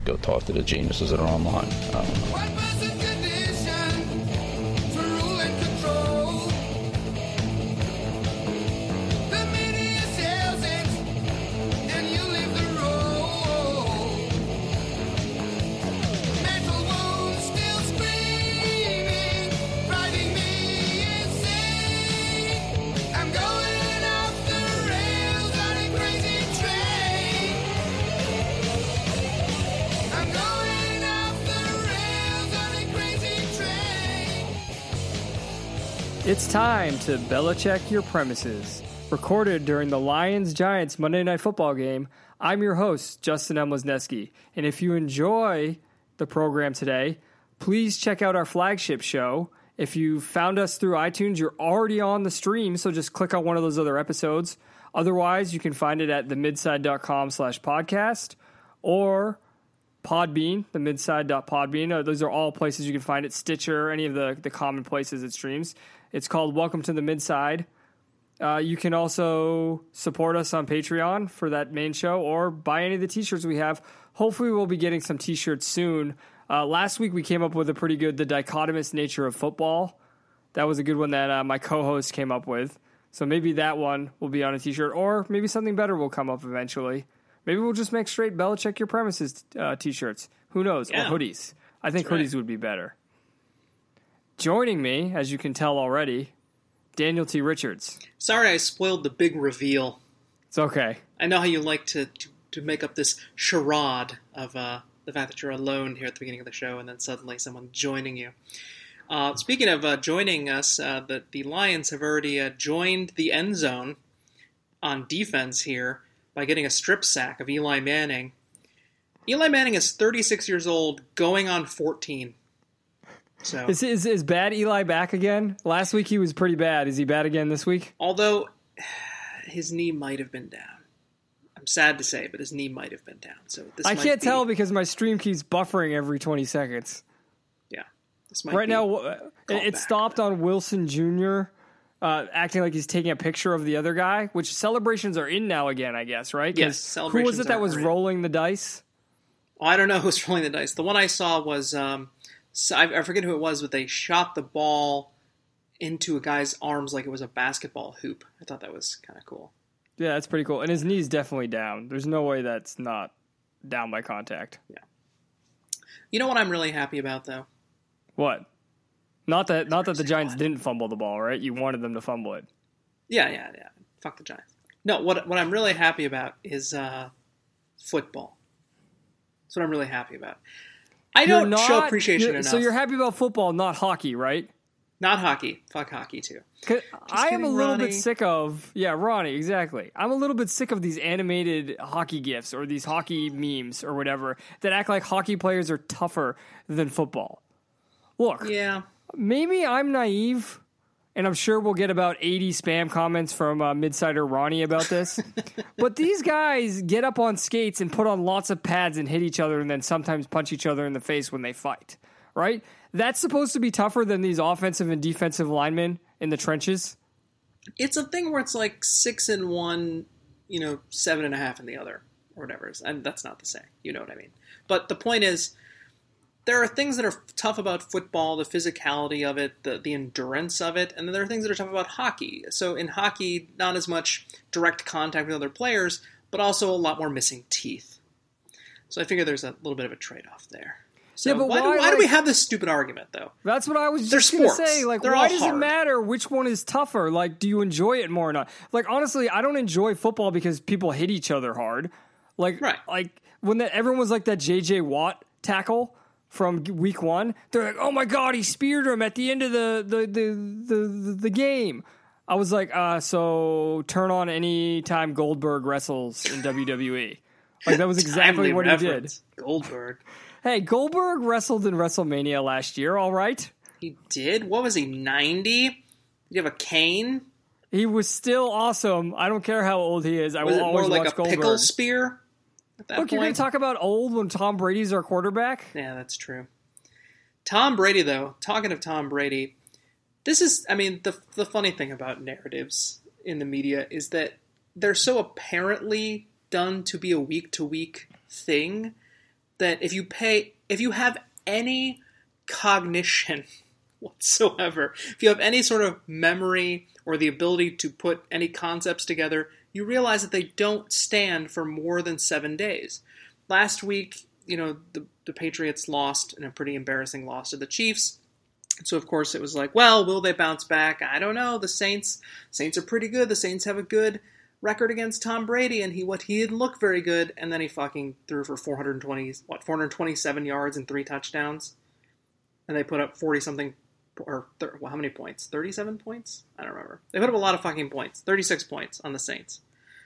Go talk to the geniuses that are online. It's time to Belichick your premises. Recorded during the Lions-Giants Monday Night Football game, I'm your host, Justin M. Wisniewski. And if you enjoy the program today, please check out our flagship show. If you found us through iTunes, you're already on the stream, so just click on one of those other episodes. Otherwise, you can find it at themidside.com/podcast or Podbean, themidside.podbean. Those are all places you can find it. Stitcher, any of the common places it streams. It's called Welcome to the Midside. You can also support us on Patreon for that main show or buy any of the t-shirts we have. Hopefully we'll be getting some t-shirts soon. Last week we came up with a pretty good The Dichotomous Nature of Football. That was a good one that my co-host came up with. So maybe that one will be on a t-shirt, or maybe something better will come up eventually. Maybe we'll just make straight Belichick Your Premises t-shirts. Who knows? Yeah. Or hoodies. I think hoodies would be better. Joining me, as you can tell already, Daniel T. Richards. Sorry I spoiled the big reveal. It's okay. I know how you like to make up this charade of the fact that you're alone here at the beginning of the show and then suddenly someone joining you. Speaking of joining us, the Lions have already joined the end zone on defense here by getting a strip sack of Eli Manning. Eli Manning is 36 years old, going on 14. So Is bad Eli back again? Last week he was pretty bad. Is he bad again this week? Although his knee might have been down. I'm sad to say, but his knee might have been down. So I can't tell because my stream keeps buffering every 20 seconds. Yeah. This might right be now, it stopped on Wilson Jr. Acting like he's taking a picture of the other guy, which celebrations are in now again, I guess, right? Yes, Who celebrations was it that was rolling the dice? Oh, I don't know who's rolling the dice. The one I saw was... I forget who it was, but they shot the ball into a guy's arms like it was a basketball hoop. I thought that was kind of cool. Yeah, that's pretty cool. And his knee's definitely down. There's no way that's not down by contact. Yeah. You know what I'm really happy about, though? What? Not that the Giants didn't fumble the ball, right? You wanted them to fumble it. Yeah. Fuck the Giants. No, what I'm really happy about is football. That's what I'm really happy about. I don't show appreciation enough. So you're happy about football, not hockey, right? Not hockey. Fuck hockey, too. I am a little bit sick of... Yeah, Ronnie, exactly. I'm a little bit sick of these animated hockey gifs or these hockey memes or whatever that act like hockey players are tougher than football. Look, maybe I'm naive, and I'm sure we'll get about 80 spam comments from Midsider Ronnie about this. But these guys get up on skates and put on lots of pads and hit each other and then sometimes punch each other in the face when they fight, right? That's supposed to be tougher than these offensive and defensive linemen in the trenches? It's a thing where it's like 6 in one, 7.5 in the other, or whatever. And that's not to say, you know what I mean. But the point is, there are things that are tough about football, the physicality of it, the endurance of it, and then there are things that are tough about hockey. So in hockey, not as much direct contact with other players, but also a lot more missing teeth. So I figure there's a little bit of a trade-off there. So yeah, but why do we have this stupid argument, though? That's what I was just going to say. Like, why does it matter which one is tougher? Like, do you enjoy it more or not? Like, honestly, I don't enjoy football because people hit each other hard. Like, when everyone was like that J.J. Watt tackle from week 1, they're like, "Oh my God, he speared him at the end of the game." I was like, so turn on any time Goldberg wrestles in WWE. Like, that was exactly what he did. Goldberg. Hey, Goldberg wrestled in WrestleMania last year, all right? He did? What was he, 90? Did you have a cane? He was still awesome. I don't care how old he is. I will always watch Goldberg. Was it more like a pickle spear at that point? You're going to talk about old when Tom Brady's our quarterback? Yeah, that's true. Tom Brady, though, talking of Tom Brady, this is, the funny thing about narratives in the media is that they're so apparently done to be a week-to-week thing that if you have any cognition whatsoever, if you have any sort of memory or the ability to put any concepts together, you realize that they don't stand for more than 7 days. Last week, the Patriots lost in a pretty embarrassing loss to the Chiefs. So, of course, it was like, well, will they bounce back? I don't know. The Saints are pretty good. The Saints have a good record against Tom Brady, and he didn't look very good, and then he fucking threw for 427 yards and 3 touchdowns, and they put up 40-something, how many points? 37 points? I don't remember. They put up a lot of fucking points. 36 points on the Saints.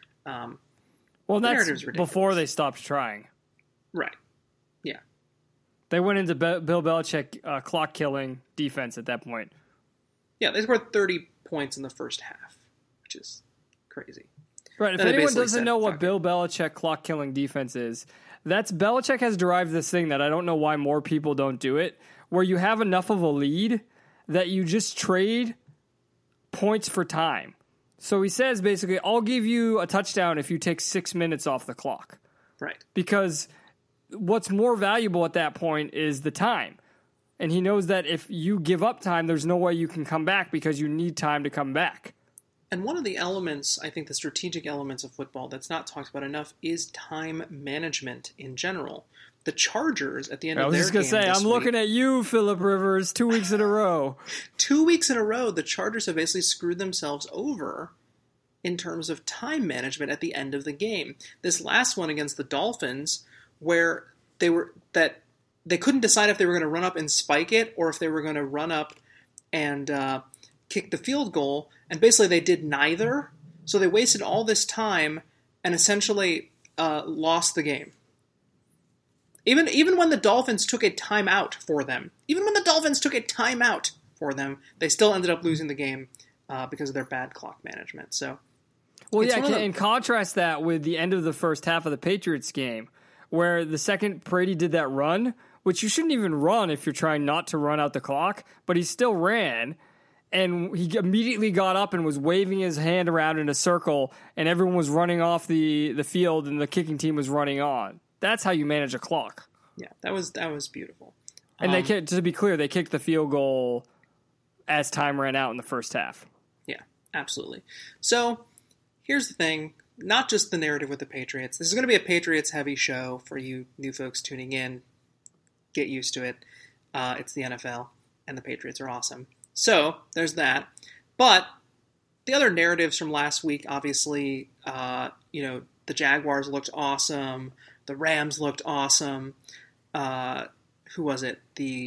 Well, that's before they stopped trying. Right. Yeah. They went into Bill Belichick clock-killing defense at that point. Yeah, they scored 30 points in the first half, which is crazy. Right, if anyone doesn't know what Bill Belichick clock-killing defense is, Belichick has derived this thing that I don't know why more people don't do it, where you have enough of a lead that you just trade points for time. So he says, basically, I'll give you a touchdown if you take 6 minutes off the clock. Right. Because what's more valuable at that point is the time. And he knows that if you give up time, there's no way you can come back because you need time to come back. And one of the elements, I think the strategic elements of football that's not talked about enough is time management in general. The Chargers at the end of their game this week... I was just going to say, I'm looking at you, Phillip Rivers, 2 weeks in a row. 2 weeks in a row, the Chargers have basically screwed themselves over in terms of time management at the end of the game. This last one against the Dolphins, where they couldn't decide if they were going to run up and spike it or if they were going to run up and kick the field goal, and basically they did neither, so they wasted all this time and essentially lost the game. Even when the Dolphins took a timeout for them, they still ended up losing the game because of their bad clock management. So, well, yeah, and contrast that with the end of the first half of the Patriots game, where the second Brady did that run, which you shouldn't even run if you're trying not to run out the clock, but he still ran, and he immediately got up and was waving his hand around in a circle, and everyone was running off the field, and the kicking team was running on. That's how you manage a clock. Yeah, that was beautiful. And to be clear, they kicked the field goal as time ran out in the first half. Yeah, absolutely. So here's the thing. Not just the narrative with the Patriots. This is going to be a Patriots-heavy show for you new folks tuning in. Get used to it. It's the NFL, and the Patriots are awesome. So there's that. But the other narratives from last week, obviously, the Jaguars looked awesome. The Rams looked awesome. Who was it?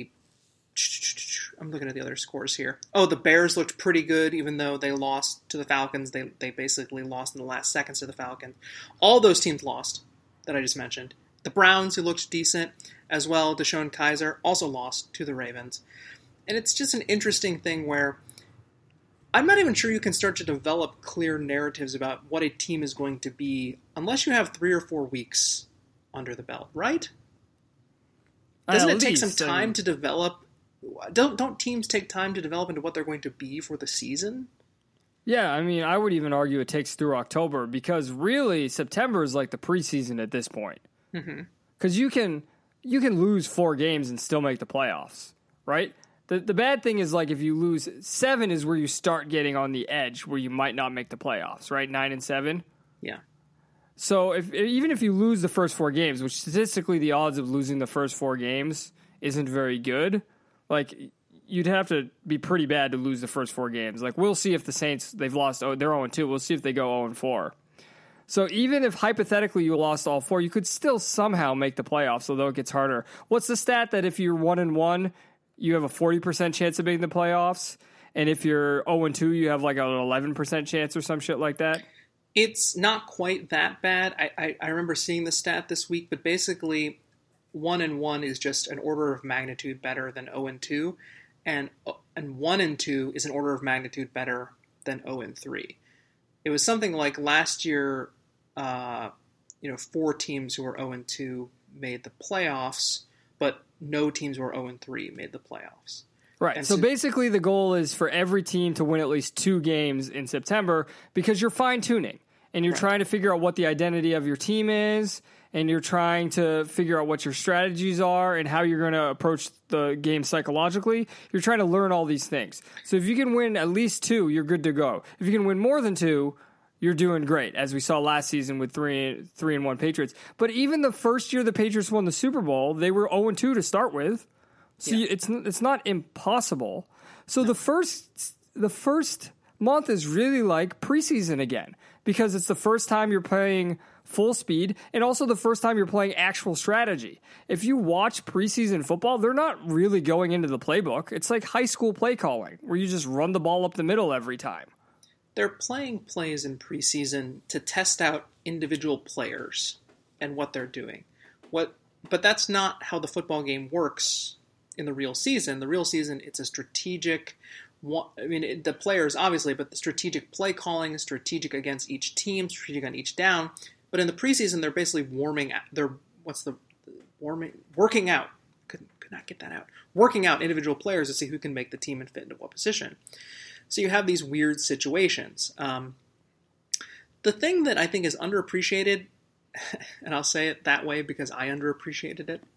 I'm looking at the other scores here. Oh, the Bears looked pretty good, even though they lost to the Falcons. They basically lost in the last seconds to the Falcons. All those teams lost that I just mentioned. The Browns, who looked decent as well, DeShone Kizer, also lost to the Ravens. And it's just an interesting thing where I'm not even sure you can start to develop clear narratives about what a team is going to be unless you have 3 or 4 weeks under the belt, right? Doesn't it take some time to develop? Don't teams take time to develop into what they're going to be for the season? Yeah, I mean, I would even argue it takes through October because really September is like the preseason at this point. Because you can lose 4 games and still make the playoffs, right? The bad thing is like if you lose 7 is where you start getting on the edge where you might not make the playoffs, right? 9 and 7. Yeah. So even if you lose the first 4 games, which statistically the odds of losing the first 4 games isn't very good, like you'd have to be pretty bad to lose the first 4 games. Like we'll see if the Saints, they're 0-2. We'll see if they go 0-4. So even if hypothetically you lost all 4, you could still somehow make the playoffs, although it gets harder. What's the stat that if you're 1-1, you have a 40% chance of making the playoffs? And if you're 0-2, you have like an 11% chance or some shit like that? It's not quite that bad. I remember seeing the stat this week, but basically 1-1 is just an order of magnitude better than 0-2, and 1-2 is an order of magnitude better than 0-3. It was something like last year, 4 teams who were 0-2 made the playoffs, but no teams who were 0-3 made the playoffs. Right. And so basically the goal is for every team to win at least 2 games in September because you're fine-tuning and you're trying to figure out what the identity of your team is and you're trying to figure out what your strategies are and how you're going to approach the game psychologically, you're trying to learn all these things. So if you can win at least 2, you're good to go. If you can win more than 2, you're doing great, as we saw last season with 3-1 Patriots. But even the first year the Patriots won the Super Bowl, they were 0-2 to start with. So it's not impossible. So the first month is really like preseason again, because it's the first time you're playing full speed and also the first time you're playing actual strategy. If you watch preseason football, they're not really going into the playbook. It's like high school play calling where you just run the ball up the middle every time. They're playing plays in preseason to test out individual players and what they're doing. But that's not how the football game works in the real season. The real season, it's a strategic, the players obviously, but the strategic play calling, strategic against each team, strategic on each down. But in the preseason, they're basically working out. Could not get that out. Working out individual players to see who can make the team and fit into what position. So you have these weird situations. The thing that I think is underappreciated, and I'll say it that way because I underappreciated it,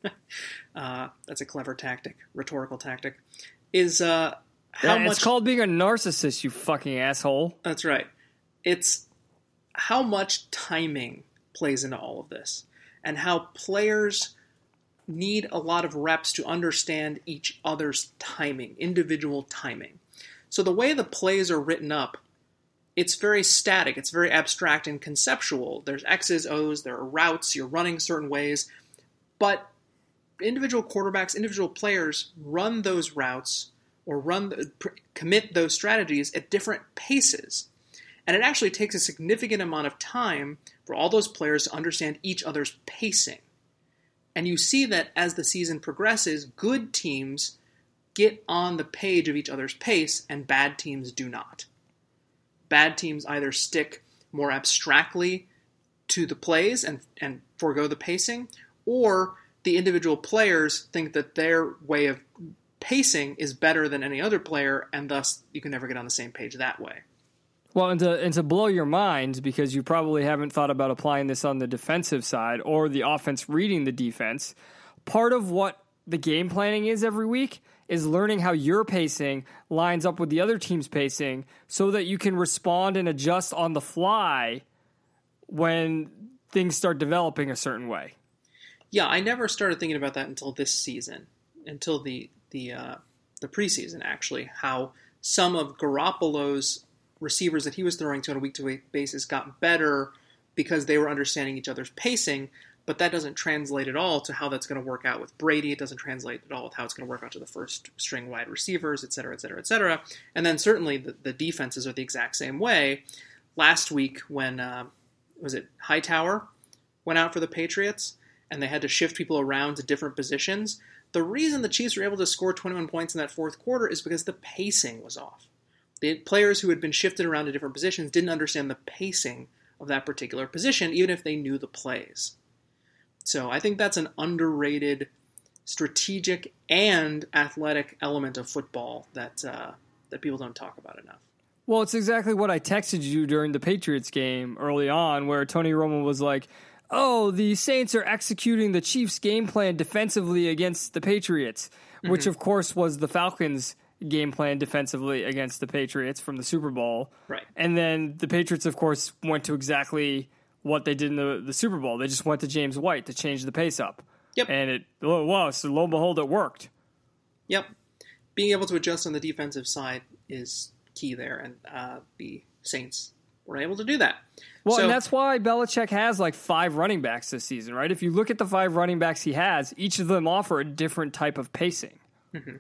that's a clever tactic, rhetorical tactic, is how much... It's called being a narcissist, you fucking asshole. That's right. It's how much timing plays into all of this, and how players need a lot of reps to understand each other's timing, individual timing. So the way the plays are written up, it's very static, it's very abstract and conceptual. There's X's, O's, there are routes, you're running certain ways, but individual quarterbacks, individual players run those routes or commit those strategies at different paces. And it actually takes a significant amount of time for all those players to understand each other's pacing. And you see that as the season progresses, good teams get on the page of each other's pace, and bad teams do not. Bad teams either stick more abstractly to the plays and forego the pacing, or the individual players think that their way of pacing is better than any other player, and thus you can never get on the same page that way. Well, and to blow your mind, because you probably haven't thought about applying this on the defensive side or the offense reading the defense, part of what the game planning is every week is learning how your pacing lines up with the other team's pacing so that you can respond and adjust on the fly when things start developing a certain way. Yeah, I never started thinking about that until this season, until the preseason, actually, how some of Garoppolo's receivers that he was throwing to on a week-to-week basis got better because they were understanding each other's pacing, but that doesn't translate at all to how that's going to work out with Brady. It doesn't translate at all with how it's going to work out to the first-string wide receivers, et cetera, et cetera, et cetera. And then certainly the defenses are the exact same way. Last week when, Hightower went out for the Patriots, and they had to shift people around to different positions, the reason the Chiefs were able to score 21 points in that fourth quarter is because the pacing was off. The players who had been shifted around to different positions didn't understand the pacing of that particular position, even if they knew the plays. So I think that's an underrated strategic and athletic element of football that people don't talk about enough. Well, it's exactly what I texted you during the Patriots game early on, where Tony Romo was like, oh, the Saints are executing the Chiefs' game plan defensively against the Patriots, which, of course, was the Falcons' game plan defensively against the Patriots from the Super Bowl. Right. And then the Patriots, of course, went to exactly what they did in the Super Bowl. They just went to James White to change the pace up. Yep. And so lo and behold, it worked. Yep. Being able to adjust on the defensive side is key there, and the Saints were able to do that. Well, and that's why Belichick has like 5 running backs this season, right? If you look at the 5 running backs he has, each of them offer a different type of pacing. Mm-hmm.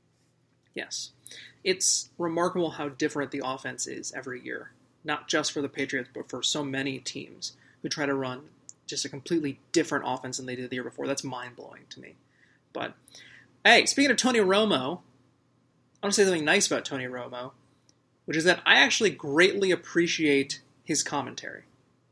Yes. It's remarkable how different the offense is every year, not just for the Patriots, but for so many teams who try to run just a completely different offense than they did the year before. That's mind-blowing to me. But, hey, speaking of Tony Romo, I want to say something nice about Tony Romo, which is that I actually greatly appreciate his commentary.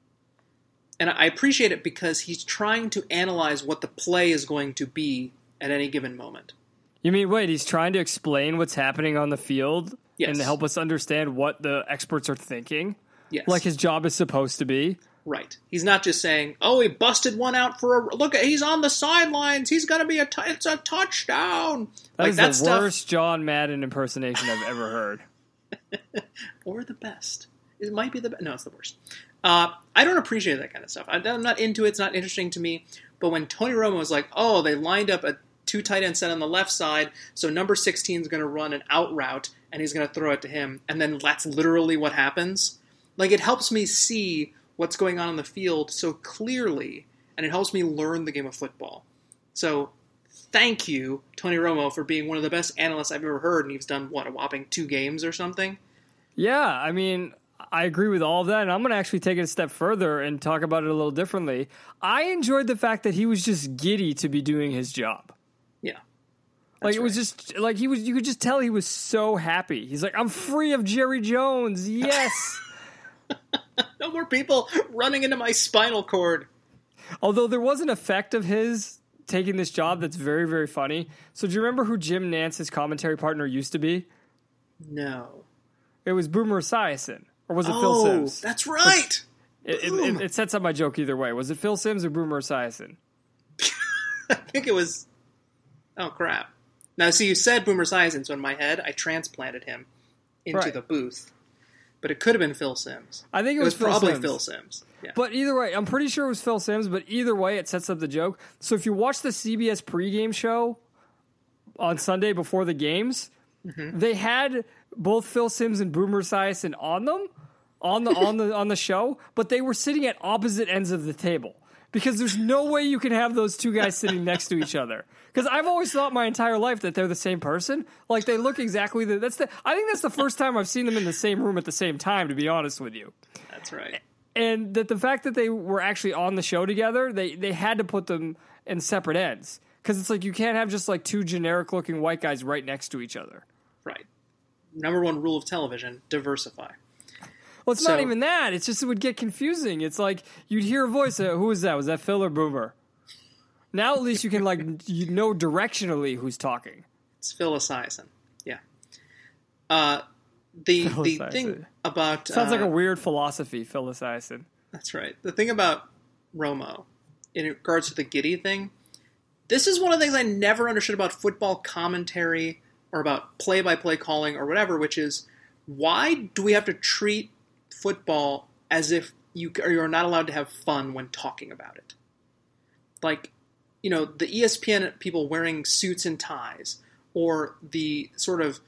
And I appreciate it because he's trying to analyze what the play is going to be at any given moment. You mean, wait, he's trying to explain what's happening on the field? Yes. And to help us understand what the experts are thinking? Yes. Like his job is supposed to be? Right. He's not just saying, "Oh, he busted one out for a look. He's on the sidelines. He's gonna be it's a touchdown." That is the worst John Madden impersonation I've ever heard. Or the best. It might be the best. No, it's the worst. I don't appreciate that kind of stuff. I'm not into it. It's not interesting to me. But when Tony Romo was like, "Oh, they lined up a 2 tight end set on the left side, so number 16 is going to run an out route, and he's going to throw it to him," and then that's literally what happens. Like, it helps me see what's going on the field so clearly, and it helps me learn the game of football. So, thank you, Tony Romo, for being one of the best analysts I've ever heard, and he's done, what, a whopping 2 games or something? Yeah, I mean, I agree with all of that, and I'm going to actually take it a step further and talk about it a little differently. I enjoyed the fact that he was just giddy to be doing his job. Yeah. Like, it was just, like, you could just tell he was so happy. He's like, "I'm free of Jerry Jones, yes!" No more people running into my spinal cord. Although there was an effect of his taking this job that's very, very funny. So do you remember who Jim Nance's commentary partner used to be? No. It was Boomer Esiason. Or was it Phil Simms? That's right! It sets up my joke either way. Was it Phil Simms or Boomer Esiason? I think it was... Oh, crap. Now, see, you said Boomer Esiason, so in my head, I transplanted him into the booth. But it could have been Phil Simms. I think it was probably Simms. Phil Simms. Yeah. But either way, I'm pretty sure it was Phil Simms, but either way, it sets up the joke. So if you watch the CBS pregame show on Sunday before the games, they had both Phil Simms and Boomer Esiason on them, on the show, but they were sitting at opposite ends of the table. Because there's no way you can have those two guys sitting next to each other. Because I've always thought my entire life that they're the same person. Like, they look exactly I think that's the first time I've seen them in the same room at the same time, to be honest with you. That's right. And that the fact that they were actually on the show together, they had to put them in separate ends. Because it's like, you can't have just like 2 generic-looking white guys right next to each other. Right. Number 1 rule of television, diversify. Well, it's not even that. It's just it would get confusing. It's like you'd hear a voice. Who was that? Was that Phil or Boomer? Now at least you can you know directionally who's talking. It's Phil Esiason. Yeah. The thing about sounds like a weird philosophy, Phil Esiason. That's right. The thing about Romo, in regards to the giddy thing, this is one of the things I never understood about football commentary or about play-by-play calling or whatever, which is, why do we have to treat football as if you're not allowed to have fun when talking about it? Like, the ESPN people wearing suits and ties, or the sort of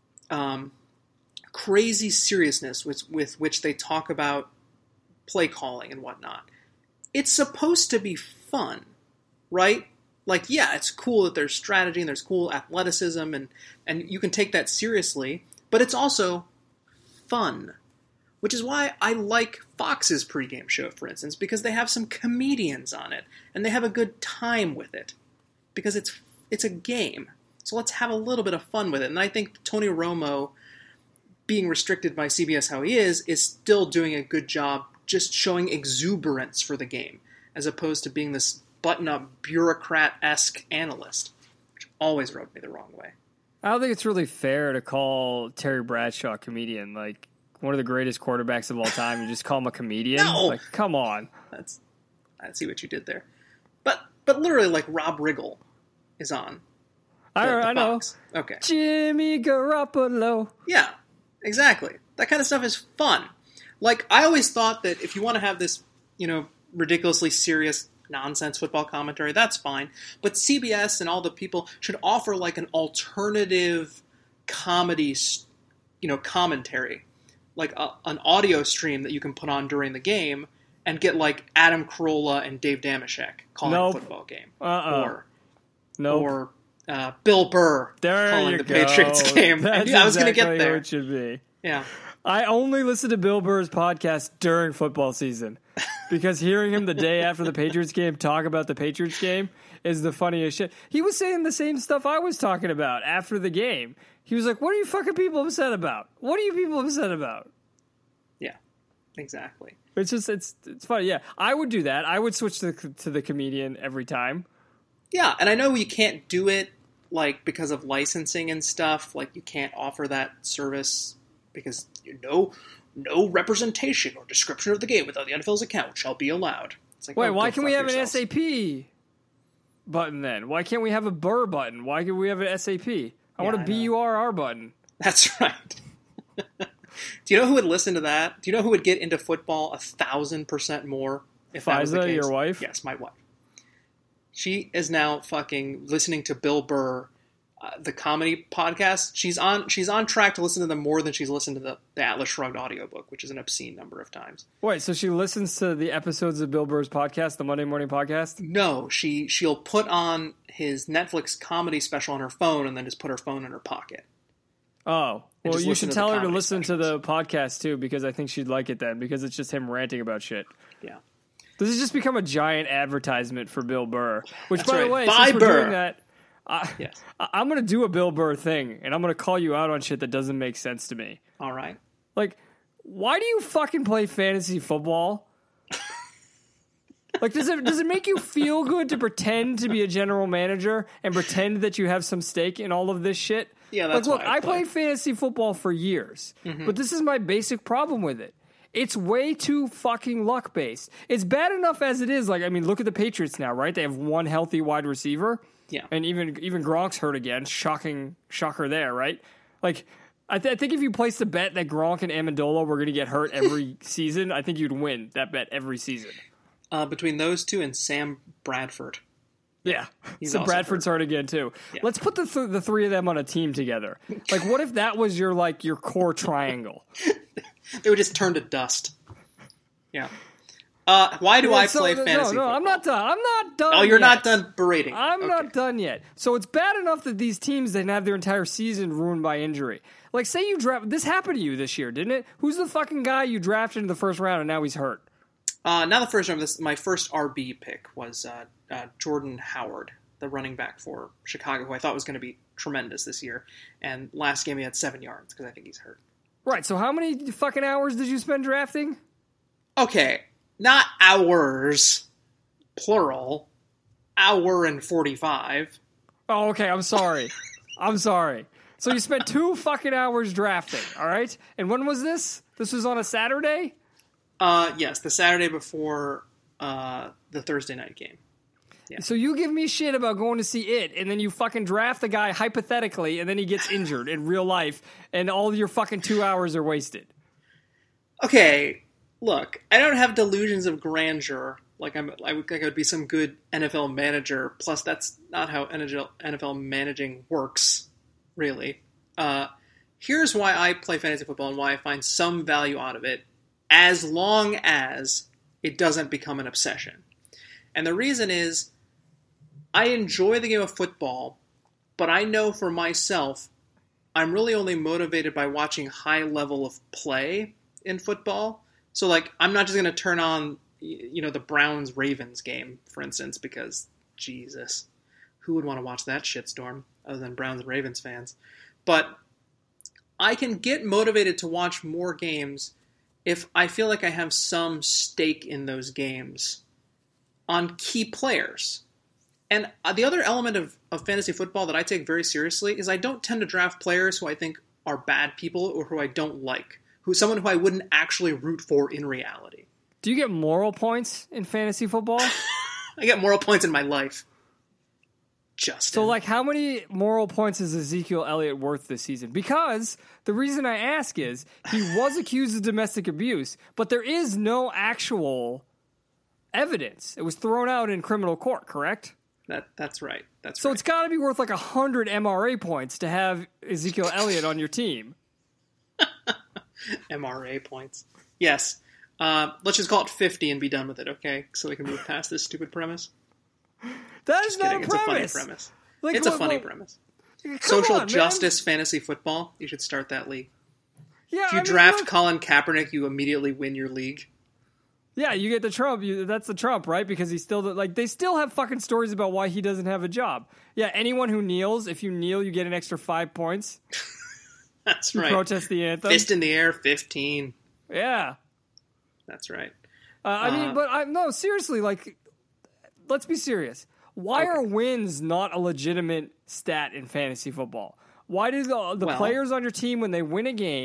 crazy seriousness with which they talk about play calling and whatnot. It's supposed to be fun, right? Like, yeah, it's cool that there's strategy and there's cool athleticism and you can take that seriously, but it's also fun. Which is why I like Fox's pregame show, for instance, because they have some comedians on it, and they have a good time with it. Because it's a game. So let's have a little bit of fun with it. And I think Tony Romo, being restricted by CBS how he is still doing a good job just showing exuberance for the game, as opposed to being this button-up, bureaucrat-esque analyst, which always rubbed me the wrong way. I don't think it's really fair to call Terry Bradshaw a comedian. Like, one of the greatest quarterbacks of all time, you just call him a comedian? No! Like, come on. I see what you did there. But literally, like, Rob Riggle is on. I know. Okay. Jimmy Garoppolo. Yeah, exactly. That kind of stuff is fun. Like, I always thought that if you want to have this, ridiculously serious nonsense football commentary, that's fine. But CBS and all the people should offer, like, an alternative comedy, commentary. Like an audio stream that you can put on during the game and get like Adam Carolla and Dave Damashek calling a football game. Or Bill Burr calling the Patriots game. That's I was going to get exactly there. What it should be. Yeah. I only listen to Bill Burr's podcast during football season because hearing him the day after the Patriots game talk about the Patriots game is the funniest shit. He was saying the same stuff I was talking about after the game. He was like, "What are you fucking people upset about? What are you people upset about?" Yeah, exactly. It's just it's funny. Yeah, I would do that. I would switch to the comedian every time. Yeah, and I know you can't do it like because of licensing and stuff. Like you can't offer that service because no representation or description of the game without the NFL's account shall be allowed. It's like, wait, oh, why go can we fuck have yourselves. an SAP button then? Why can't we have a Burr button? Why can we have an SAP? I want a I know. BURR button. That's right. Do you know who would listen to that? Do you know who would get into football 1,000% more if that was the Fiza, case? your wife? Yes, my wife. She is now fucking listening to Bill Burr, the comedy podcast. She's on track to listen to them more than she's listened to the Atlas Shrugged audiobook, which is an obscene number of times. Wait, so she listens to the episodes of Bill Burr's podcast, the Monday Morning Podcast? No, she'll put on his Netflix comedy special on her phone and then just put her phone in her pocket. Oh, well, just you listen should to the tell her to comedy listen to specials. the podcast too, because I think she'd like it then, because it's just him ranting about shit. Yeah. This has just become a giant advertisement for Bill Burr. Which, That's by the right. way, Buy since we're Burr. doing that, Yes. I'm going to do a Bill Burr thing, and I'm going to call you out on shit that doesn't make sense to me. All right. Like, why do you fucking play fantasy football? Like, does it make you feel good to pretend to be a general manager and pretend that you have some stake in all of this shit? Yeah, that's like, look, why I I play. played fantasy football for years, but this is my basic problem with it. It's way too fucking luck based. It's bad enough as it is. Like, I mean, look at the Patriots now, right? They have one healthy wide receiver. Yeah. And even Gronk's hurt again. Shocker there, right? Like, I think if you placed a bet that Gronk and Amendola were going to get hurt every season, I think you'd win that bet every season. Between those two and Sam Bradford. Yeah. He's So also Bradford's hurt again too. Yeah. Let's put the three of them on a team together. Like, what if that was your core triangle? They would just turn to dust. Yeah. Why do I play fantasy No, football? I'm not done. I'm not done. Oh, you're yet. not done berating. I'm Okay. not done yet. So it's bad enough that these teams didn't have their entire season ruined by injury. Like, say you draft... This happened to you this year, didn't it? Who's the fucking guy you drafted in the first round and now he's hurt? Now the first round, my first RB pick was Jordan Howard, the running back for Chicago, who I thought was going to be tremendous this year. And last game he had 7 yards because I think he's hurt. Right, so how many fucking hours did you spend drafting? Okay, not hours, plural. Hour and 45. Oh, okay, I'm sorry. I'm sorry. So you spent 2 fucking hours drafting, all right? And when was this? This was on a Saturday? Yes, the Saturday before the Thursday night game. So you give me shit about going to see it, and then you fucking draft a guy hypothetically, and then he gets injured in real life, and all your fucking 2 hours are wasted. Okay, look, I don't have delusions of grandeur. Like I would be some good NFL manager. Plus, that's not how NFL managing works, really. Here's why I play fantasy football and why I find some value out of it, as long as it doesn't become an obsession. And the reason is, I enjoy the game of football, but I know for myself, I'm really only motivated by watching high level of play in football. So, like, I'm not just going to turn on, the Browns-Ravens game, for instance, because, Jesus, who would want to watch that shitstorm other than Browns-Ravens fans? But I can get motivated to watch more games if I feel like I have some stake in those games on key players. And the other element of fantasy football that I take very seriously is I don't tend to draft players who I think are bad people or who I don't like, someone who I wouldn't actually root for in reality. Do you get moral points in fantasy football? I get moral points in my life. Justin. So, like, how many moral points is Ezekiel Elliott worth this season? Because the reason I ask is he was accused of domestic abuse, but there is no actual evidence. It was thrown out in criminal court, correct? That's right. So right. it's got to be worth like 100 MRA points to have Ezekiel Elliott on your team. MRA points. Yes. Let's just call it 50 and be done with it, okay? So we can move past this stupid premise. That is not a It's a funny premise. premise. Like, It's a funny premise. Come Social on, man. justice fantasy football. You should start that league. Yeah, If you draft Colin Kaepernick, you immediately win your league. Yeah, you get the Trump. That's the Trump, right? Because he's still they still have fucking stories about why he doesn't have a job. Yeah, anyone who kneels, if you kneel, you get an extra 5 points. That's You right. protest the anthem. Fist in the air, 15. Yeah. That's right. No, seriously, like, let's be serious. Why are wins not a legitimate stat in fantasy football? Why do the players on your team, when they win a game,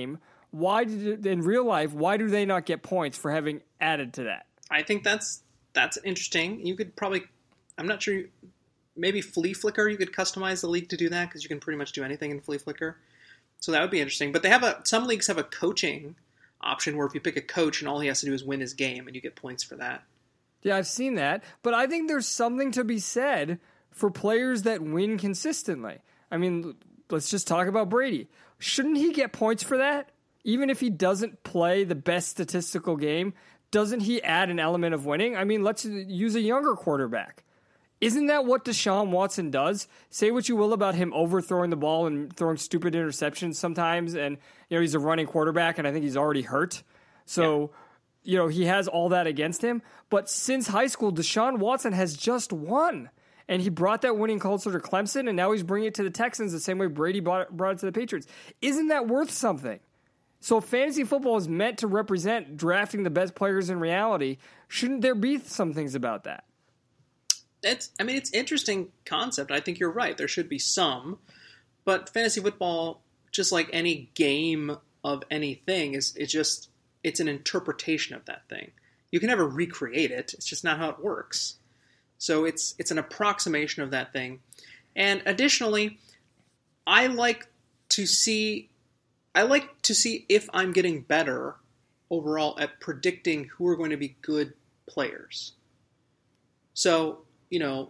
In real life, why do they not get points for having added to that? I think that's interesting. You could probably, I'm not sure, maybe Flea Flicker, you could customize the league to do that because you can pretty much do anything in Flea Flicker. So that would be interesting. But they have some leagues have a coaching option where if you pick a coach and all he has to do is win his game and you get points for that. Yeah, I've seen that. But I think there's something to be said for players that win consistently. I mean, let's just talk about Brady. Shouldn't he get points for that? Even if he doesn't play the best statistical game, doesn't he add an element of winning? I mean, let's use a younger quarterback. Isn't that what Deshaun Watson does? Say what you will about him overthrowing the ball and throwing stupid interceptions sometimes, and he's a running quarterback, and I think he's already hurt. So, he has all that against him. But since high school, Deshaun Watson has just won. And he brought that winning culture to Clemson, and now he's bringing it to the Texans the same way Brady brought it to the Patriots. Isn't that worth something? So if fantasy football is meant to represent drafting the best players in reality, shouldn't there be some things about that? It's interesting concept. I think you're right. There should be some. But fantasy football, just like any game of anything, it's an interpretation of that thing. You can never recreate it. It's just not how it works. So it's an approximation of that thing. And additionally, I like to see if I'm getting better overall at predicting who are going to be good players. So, and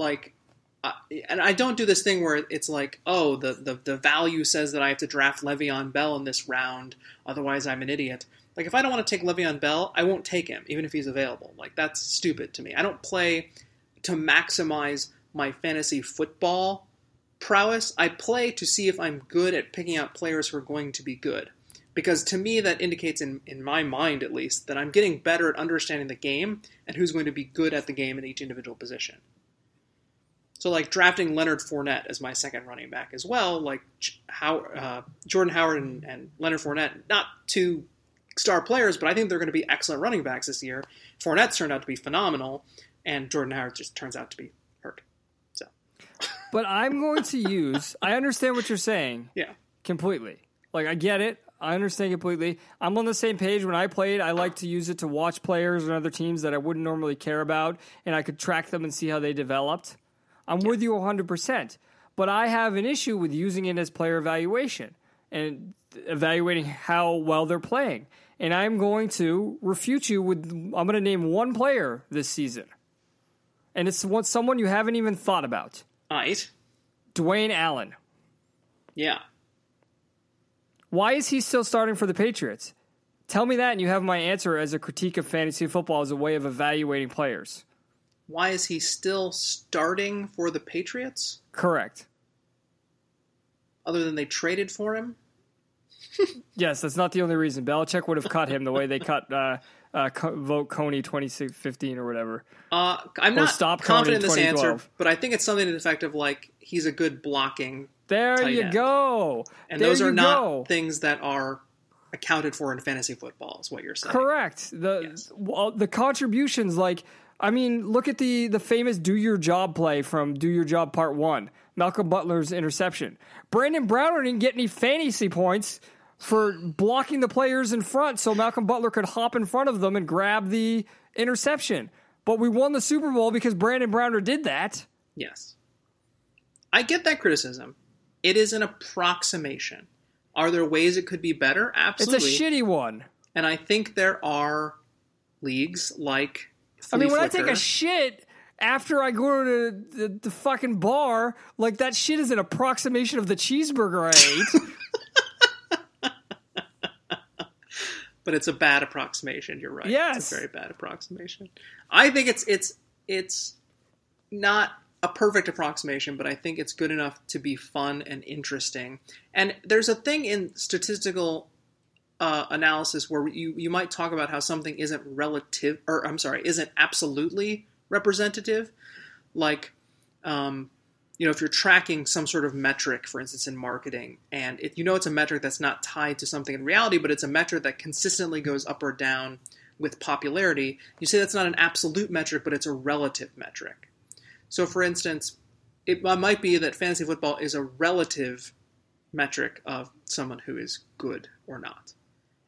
I don't do this thing where it's like, oh, the value says that I have to draft Le'Veon Bell in this round, otherwise I'm an idiot. Like, if I don't want to take Le'Veon Bell, I won't take him, even if he's available. Like, that's stupid to me. I don't play to maximize my fantasy football prowess. I play to see if I'm good at picking out players who are going to be good. Because to me, that indicates, in my mind at least, that I'm getting better at understanding the game and who's going to be good at the game in each individual position. So, like, drafting Leonard Fournette as my second running back as well, like Jordan Howard and Leonard Fournette, not two star players, but I think they're going to be excellent running backs this year. Fournette's turned out to be phenomenal, and Jordan Howard just turns out to be hurt. So, but I'm going to use. I understand what you're saying. Yeah, completely. Like, I get it. I understand completely. I'm on the same page. When I played, I like to use it to watch players and other teams that I wouldn't normally care about, and I could track them and see how they developed. I'm with you 100%. But I have an issue with using it as player evaluation and evaluating how well they're playing. And I'm going to refute you with, I'm going to name one player this season. And it's someone you haven't even thought about. All right. Dwayne Allen. Yeah. Why is he still starting for the Patriots? Tell me that and you have my answer as a critique of fantasy football as a way of evaluating players. Why is he still starting for the Patriots? Correct. Other than they traded for him? Yes, that's not the only reason. Belichick would have cut him the way they cut Vote Coney 2015 or whatever. I'm not confident in this answer, but I think it's something to the effect of, like, he's a good blocking There you end. Go. And there those are not go. things that are accounted for in fantasy football, is what you're saying. Correct. The contributions, like, I mean, look at the famous Do Your Job play from Do Your Job Part 1. Malcolm Butler's interception. Brandon Browner didn't get any fantasy points for blocking the players in front so Malcolm Butler could hop in front of them and grab the interception. But we won the Super Bowl because Brandon Browner did that. Yes. I get that criticism. It is an approximation. Are there ways it could be better? Absolutely. It's a shitty one. And I think there are leagues like Flea when Flicker. I take a shit after I go to the fucking bar, like, that shit is an approximation of the cheeseburger I ate. But it's a bad approximation. You're right. Yes. It's a very bad approximation. I think it's not a perfect approximation, but I think it's good enough to be fun and interesting. And there's a thing in statistical analysis where you might talk about how something isn't isn't absolutely representative. Like, if you're tracking some sort of metric, for instance, in marketing, and if it's a metric that's not tied to something in reality, but it's a metric that consistently goes up or down with popularity, you say that's not an absolute metric, but it's a relative metric. So, for instance, it might be that fantasy football is a relative metric of someone who is good or not.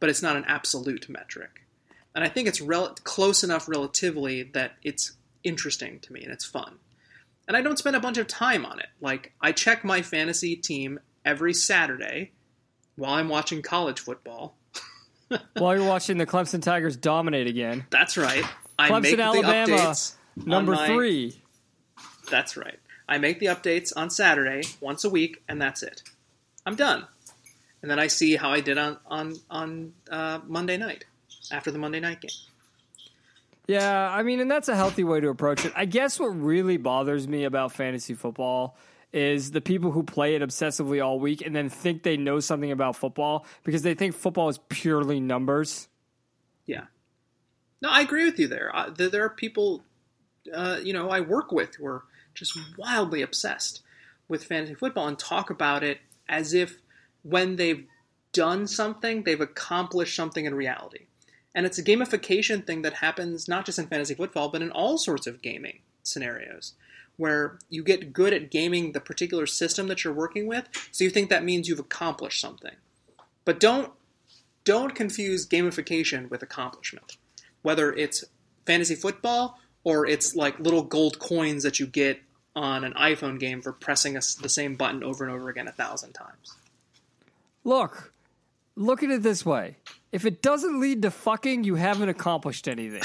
but it's not an absolute metric. And I think it's close enough relatively that it's interesting to me and it's fun. And I don't spend a bunch of time on it. Like, I check my fantasy team every Saturday while I'm watching college football. While you're watching the Clemson Tigers dominate again. That's right. I Clemson, make the Alabama, updates number 3. That's right. I make the updates on Saturday once a week, and that's it. I'm done. And then I see how I did on Monday night, after the Monday night game. Yeah, I mean, and that's a healthy way to approach it. I guess what really bothers me about fantasy football is the people who play it obsessively all week and then think they know something about football because they think football is purely numbers. Yeah. No, I agree with you there. There are people, I work with who are just wildly obsessed with fantasy football and talk about it as if when they've done something, they've accomplished something in reality. And it's a gamification thing that happens not just in fantasy football, but in all sorts of gaming scenarios, where you get good at gaming the particular system that you're working with, so you think that means you've accomplished something. But don't confuse gamification with accomplishment. Whether it's fantasy football or it's like little gold coins that you get on an iPhone game for pressing the same button over and over again 1,000 times. Look at it this way. If it doesn't lead to fucking, you haven't accomplished anything.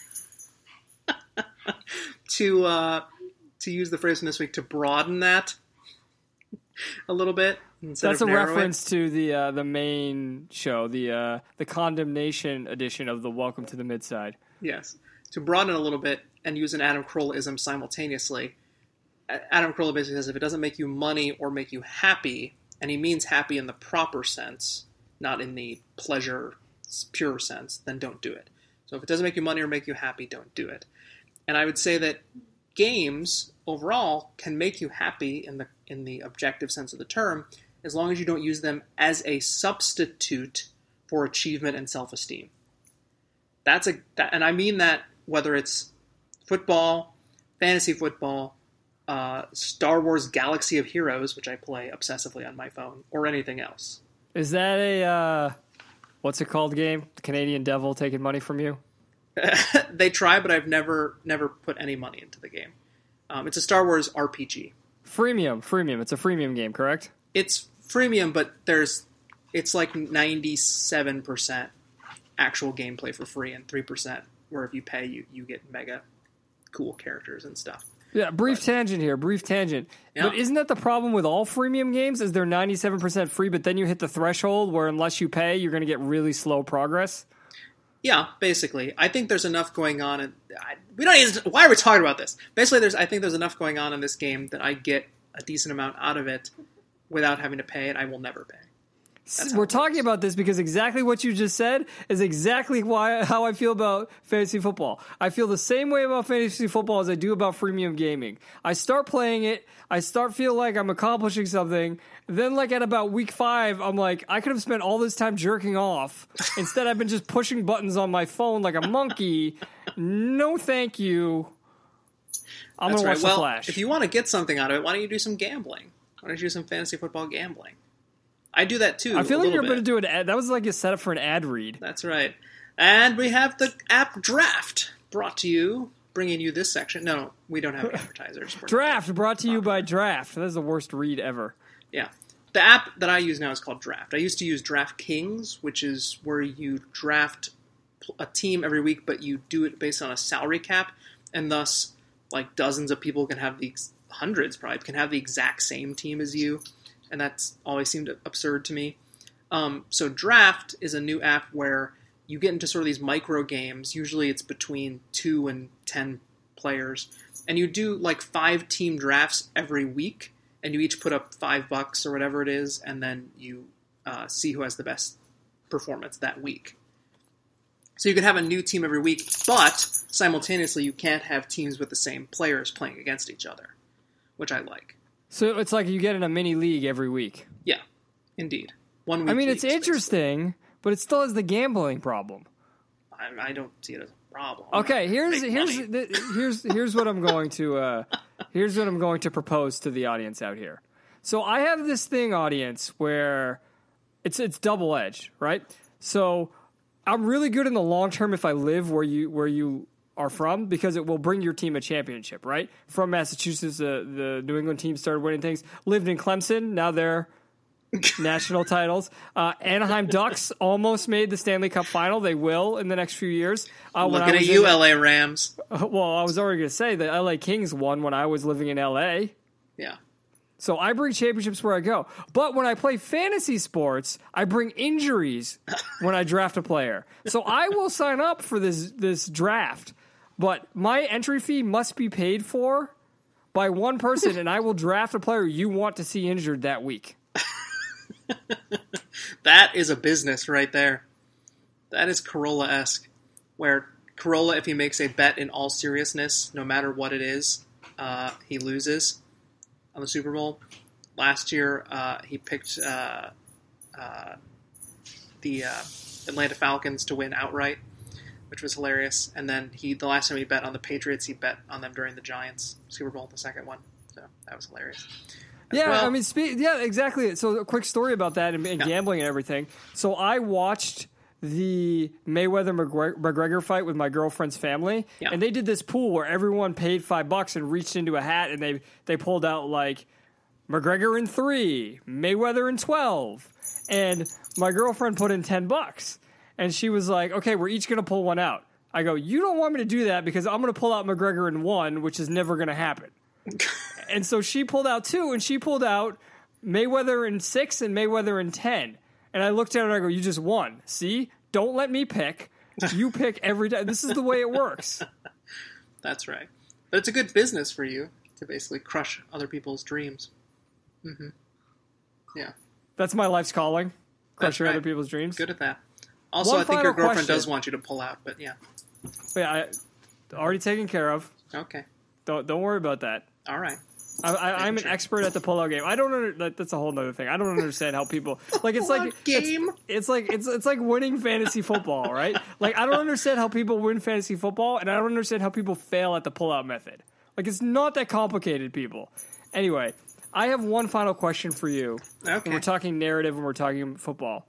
To use the phrase from this week, to broaden that a little bit instead That's of a narrow reference to the main show, the condemnation edition of the Welcome to the Midside. Yes. To broaden it a little bit and use an Adam Carolla-ism simultaneously, Adam Carolla basically says if it doesn't make you money or make you happy, and he means happy in the proper sense, not in the pleasure pure sense, then don't do it. So if it doesn't make you money or make you happy, don't do it. And I would say that games overall can make you happy in the objective sense of the term, as long as you don't use them as a substitute for achievement and self-esteem. And I mean that whether it's football, fantasy football, Star Wars Galaxy of Heroes, which I play obsessively on my phone, or anything else. Is that a what's it called game? The Canadian Devil taking money from you? They try, but I've never put any money into the game. It's a Star Wars RPG. Freemium. It's a freemium game, correct? It's freemium, but it's like 97% actual gameplay for free and 3% where if you pay, you get mega cool characters and stuff. Yeah, brief tangent. Yeah. But isn't that the problem with all freemium games? Is they're 97% free, but then you hit the threshold where unless you pay, you're going to get really slow progress? Yeah, basically. I think there's enough going on. Why are we talking about this? Basically, I think there's enough going on in this game that I get a decent amount out of it without having to pay, and I will never pay. We're talking about this because exactly what you just said is exactly how I feel about fantasy football. I feel the same way about fantasy football as I do about freemium gaming. I start playing it, I start feeling like I'm accomplishing something, then like at about week 5, I'm like, I could have spent all this time jerking off. Instead, I've been just pushing buttons on my phone like a monkey. No thank you. I'm going to watch The Flash. If you want to get something out of it, why don't you do some gambling? Why don't you do some fantasy football gambling? I do that too. I feel like you're going to do an ad. That was like a setup for an ad read. That's right. And we have the app Draft brought to you, bringing you this section. No, we don't have advertisers. Draft brought to you by Draft. That's the worst read ever. Yeah. The app that I use now is called Draft. I used to use DraftKings, which is where you draft a team every week, but you do it based on a salary cap, and thus, like, dozens of people can have hundreds probably, can have the exact same team as you. And that's always seemed absurd to me. So Draft is a new app where you get into sort of these micro games. Usually it's between 2 and 10 players. And you do like 5 team drafts every week. And you each put up $5 or whatever it is. And then you see who has the best performance that week. So you can have a new team every week. But simultaneously you can't have teams with the same players playing against each other. Which I like. So it's like you get in a mini league every week. Yeah, indeed. 1 week. I mean, it's interesting, but it still has the gambling problem. I don't see it as a problem. Okay, here's what I'm going to propose to the audience out here. So I have this thing, audience, where it's double edged, right? So I'm really good in the long term if I live where you are from, because it will bring your team a championship, right? From Massachusetts, the New England team started winning things. Lived in Clemson, now they're national titles. Anaheim Ducks almost made the Stanley Cup final. They will in the next few years. Looking at you, LA Rams. Well, I was already going to say the LA Kings won when I was living in LA. Yeah. So I bring championships where I go. But when I play fantasy sports, I bring injuries when I draft a player. So I will sign up for this draft, but my entry fee must be paid for by one person, and I will draft a player you want to see injured that week. That is a business right there. That is Corolla-esque, where Corolla, if he makes a bet in all seriousness, no matter what it is, he loses on the Super Bowl. Last year, he picked the Atlanta Falcons to win outright, which was hilarious. And then the last time he bet on the Patriots, he bet on them during the Giants Super Bowl, the second one. So that was hilarious. Yeah, well. I mean, yeah, exactly. So a quick story about that and gambling and everything. So I watched the Mayweather-McGregor fight with my girlfriend's family, and they did this pool where everyone paid $5 and reached into a hat, and they pulled out like McGregor in 3, Mayweather in 12, and my girlfriend put in $10, and she was like, "Okay, we're each going to pull one out." I go, "You don't want me to do that because I'm going to pull out McGregor in 1, which is never going to happen." And so she pulled out 2, and she pulled out Mayweather in 6 and Mayweather in 10. And I looked at her and I go, "You just won. See? Don't let me pick. You pick every time. This is the way it works." That's right. But it's a good business for you to basically crush other people's dreams. Mm-hmm. Yeah. That's my life's calling. Crushing other people's dreams. Good at that. Also, I think your girlfriend does want you to pull out, but yeah. Yeah, already taken care of. Okay. Don't worry about that. All right. I'm an expert at the pullout game. I don't that's a whole other thing. I don't understand how people it's like game. It's like winning fantasy football, right? Like I don't understand how people win fantasy football, and I don't understand how people fail at the pullout method. Like it's not that complicated, people. Anyway, I have one final question for you. Okay. When we're talking narrative and we're talking football.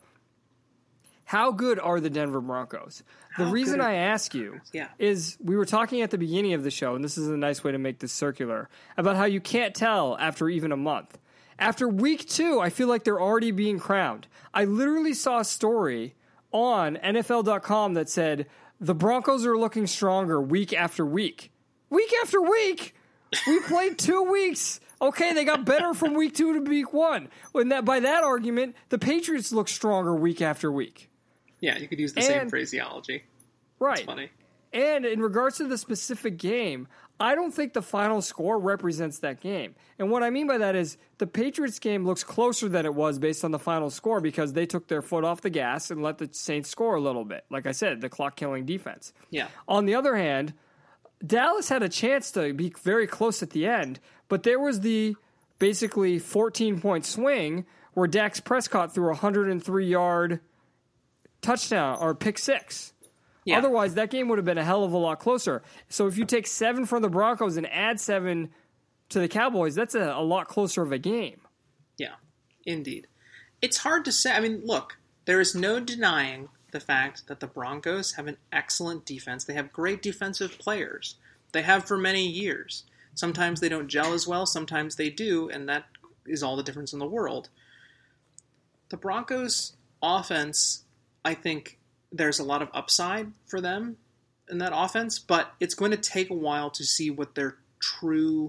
How good are the Denver Broncos? The reason I ask you is we were talking at the beginning of the show, and this is a nice way to make this circular, about how you can't tell after even a month. After week 2, I feel like they're already being crowned. I literally saw a story on NFL.com that said the Broncos are looking stronger week after week. Week after week? We played 2 weeks. Okay, they got better from week 2 to week 1. By that argument, the Patriots look stronger week after week. Yeah, you could use the same phraseology. Right. It's funny. And in regards to the specific game, I don't think the final score represents that game. And what I mean by that is the Patriots game looks closer than it was based on the final score because they took their foot off the gas and let the Saints score a little bit. Like I said, the clock-killing defense. Yeah. On the other hand, Dallas had a chance to be very close at the end, but there was the basically 14-point swing where Dak Prescott threw a 103-yard touchdown or pick 6. Yeah. Otherwise, that game would have been a hell of a lot closer. So if you take 7 from the Broncos and add 7 to the Cowboys, that's a lot closer of a game. Yeah, indeed. It's hard to say. I mean, look, there is no denying the fact that the Broncos have an excellent defense. They have great defensive players. They have for many years. Sometimes they don't gel as well, sometimes they do, and that is all the difference in the world. The Broncos' offense, I think there's a lot of upside for them in that offense, but it's going to take a while to see what their true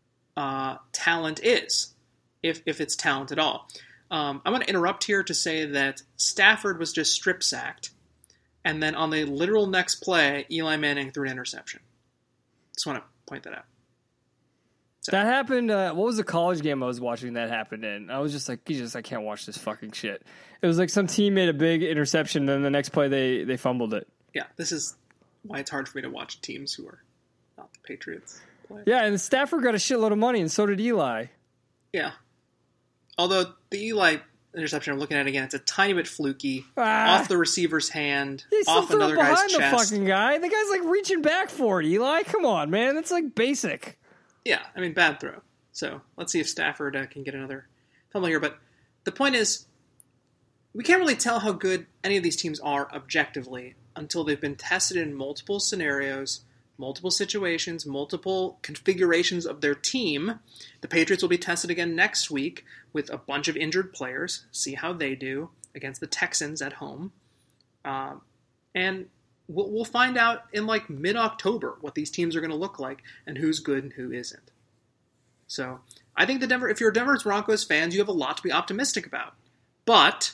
talent is, if it's talent at all. I'm going to interrupt here to say that Stafford was just strip sacked, and then on the literal next play, Eli Manning threw an interception. Just want to point that out. So. That happened, what was the college game I was watching that happened in? I was just like, Jesus, I can't watch this fucking shit. It was like some team made a big interception, and then the next play they fumbled it. Yeah, this is why it's hard for me to watch teams who are not the Patriots play. Yeah, and Stafford got a shitload of money, and so did Eli. Yeah. Although the Eli interception, I'm looking at it again, it's a tiny bit fluky, off the receiver's hand, off another guy's chest. Behind the fucking guy. The guy's like reaching back for it, Eli. Come on, man. That's like basic. Yeah, I mean, bad throw. So let's see if Stafford can get another fumble here. But the point is, we can't really tell how good any of these teams are objectively until they've been tested in multiple scenarios, multiple situations, multiple configurations of their team. The Patriots will be tested again next week with a bunch of injured players, see how they do against the Texans at home. And we'll find out in like mid-October what these teams are going to look like and who's good and who isn't. So I think if you're Denver Broncos fans, you have a lot to be optimistic about. But,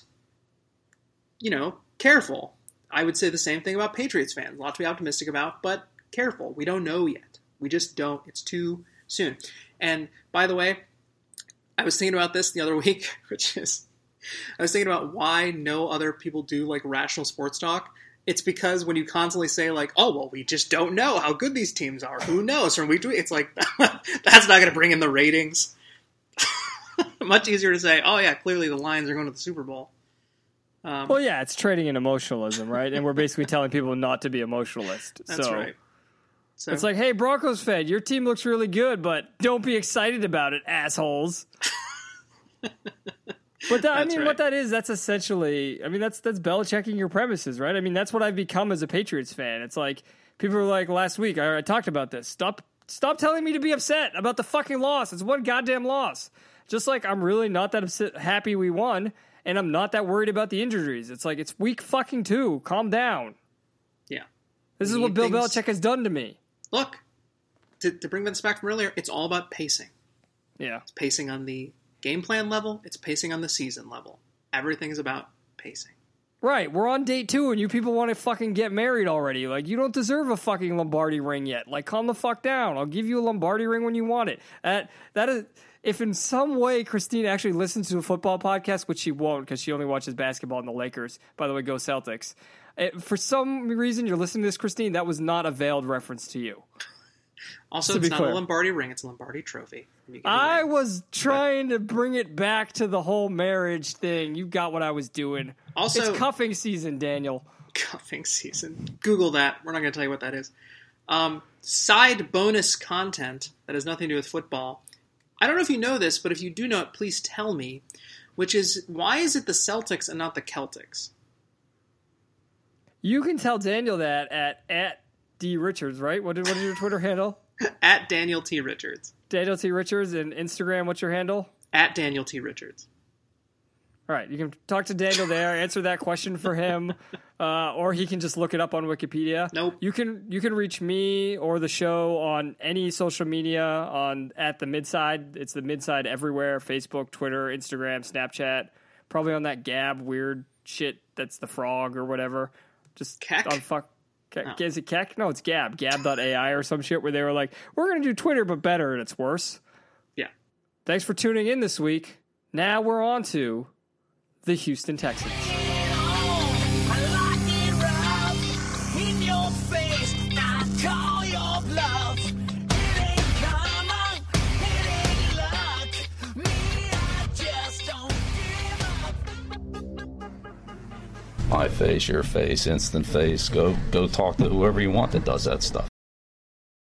careful. I would say the same thing about Patriots fans. A lot to be optimistic about, but careful. We don't know yet. We just don't. It's too soon. And by the way, I was thinking about this the other week, I was thinking about why no other people do like rational sports talk. It's because when you constantly say like, oh, well, we just don't know how good these teams are. Who knows from week to week? It's like, that's not going to bring in the ratings. Much easier to say, oh, yeah, clearly the Lions are going to the Super Bowl. Well, yeah, it's trading in emotionalism, right? And we're basically telling people not to be emotionalist. That's right. So it's like, hey, Broncos fan, your team looks really good, but don't be excited about it, assholes. But what that is, that's essentially, that's Belichicking your premises, right? That's what I've become as a Patriots fan. It's like, people were like, last week, I talked about this. Stop telling me to be upset about the fucking loss. It's one goddamn loss. Just like I'm really not that happy we won, and I'm not that worried about the injuries. It's like, it's week fucking 2. Calm down. Yeah. This is what Bill Belichick has done to me. Look, to bring this back from earlier, it's all about pacing. Yeah. It's pacing on the game plan level, it's pacing on the season level. Everything's about pacing. Right, we're on date 2 and you people want to fucking get married already. Like, you don't deserve a fucking Lombardi ring yet. Like, calm the fuck down. I'll give you a Lombardi ring when you want it. That is, if in some way Christine actually listens to a football podcast, which she won't because she only watches basketball and the Lakers. By the way, go Celtics. For some reason you're listening to this, Christine, that was not a veiled reference to you. Also, it's not a Lombardi ring, it's a Lombardi trophy. I was trying to bring it back to the whole marriage thing. You got what I was doing. Also, it's cuffing season, Daniel. Cuffing season. Google that. We're not going to tell you what that is. Side bonus content that has nothing to do with football. I don't know if you know this, but if you do know it, please tell me. Which is, why is it the Celtics and not the Celtics? You can tell Daniel that at D Richards, right? What is your Twitter handle? At Daniel T. Richards. Daniel T. Richards, and Instagram, what's your handle? At Daniel T. Richards. All right, you can talk to Daniel there, answer that question for him, or he can just look it up on Wikipedia. Nope. You can reach me or the show on any social media at the Midside. It's the Midside everywhere: Facebook, Twitter, Instagram, Snapchat. Probably on that Gab weird shit that's the frog or whatever. Just Keck? on fuck. Is it Keck? No, it's Gab. Gab.ai or some shit where they were like, we're going to do Twitter, but better, and it's worse. Yeah. Thanks for tuning in this week. Now we're on to the Houston Texans. My face, your face, instant face. Go talk to whoever you want that does that stuff.